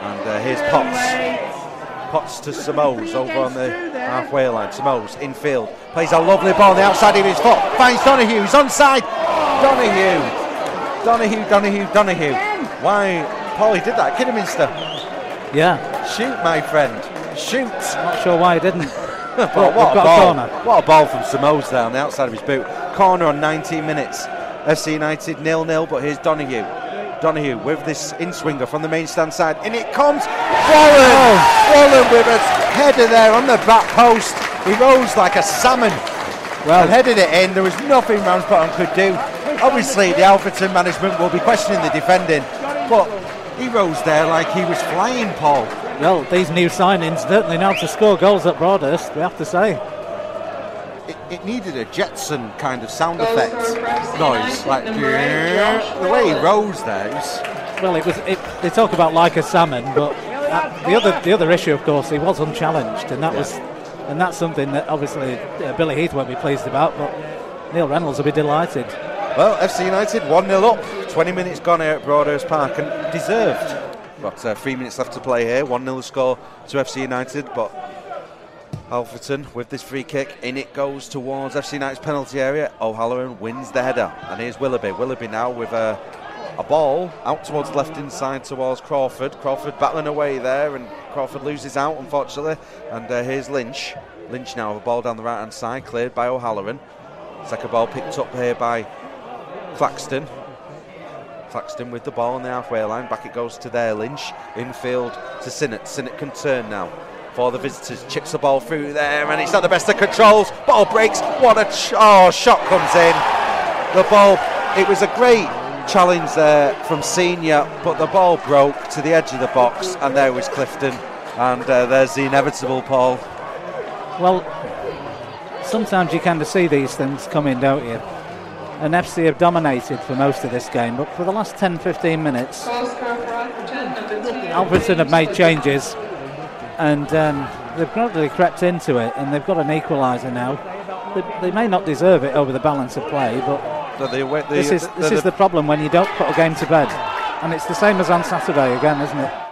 And here's Potts to Simoes over on the halfway line. Simoes infield, plays a lovely ball on the outside of his foot, finds Donahue, he's onside. Donahue. Why, Paul, he did that at Kidderminster. Yeah. Shoot, my friend, shoot. Not sure why he didn't. What a ball! What a ball from Simoes there on the outside of his boot. Corner on 19 minutes. FC United 0-0, but here's Donahue. Donahue with this in-swinger from the main stand side. In it comes Wallen with a header there on the back post. He rose like a salmon. And headed it in. There was nothing Ramsbottom could do. Obviously, the Alfreton management will be questioning the defending, but he rose there like he was flying, Paul. Well, these new signings certainly know how to score goals at Broadhurst, we have to say. It needed a Jetson kind of sound effect noise, like the way he rose there. They talk about like a salmon, but the other issue, of course, he was unchallenged, and that's something that obviously Billy Heath won't be pleased about, but Neil Reynolds will be delighted. Well, FC United 1-0 up, 20 minutes gone here at Broadhurst Park, and deserved. Got 3 minutes left to play here, 1-0 score to FC United, but Alfreton with this free kick, in it goes towards FC United's penalty area. O'Halloran wins the header, and here's Willoughby. Willoughby now with a ball out towards the left inside towards Crawford. Crawford battling away there, and Crawford loses out, unfortunately. And here's Lynch. Lynch now with a ball down the right hand side, cleared by O'Halloran. Second ball picked up here by Claxton. Claxton with the ball on the halfway line. Back it goes to there. Lynch infield to Sinnott. Sinnott can turn now for the visitors. Chips the ball through there, and it's not the best of controls. Ball breaks. What a shot comes in. The ball. It was a great challenge there from Senior, but the ball broke to the edge of the box, and there was Clifton. And there's the inevitable, Paul. Well, sometimes you kind of see these things coming, don't you? And FC have dominated for most of this game, but for the last 10-15 minutes, Alfreton have made changes, and they've gradually crept into it, and they've got an equaliser now. They may not deserve it over the balance of play, but this is the problem when you don't put a game to bed. And it's the same as on Saturday again, isn't it?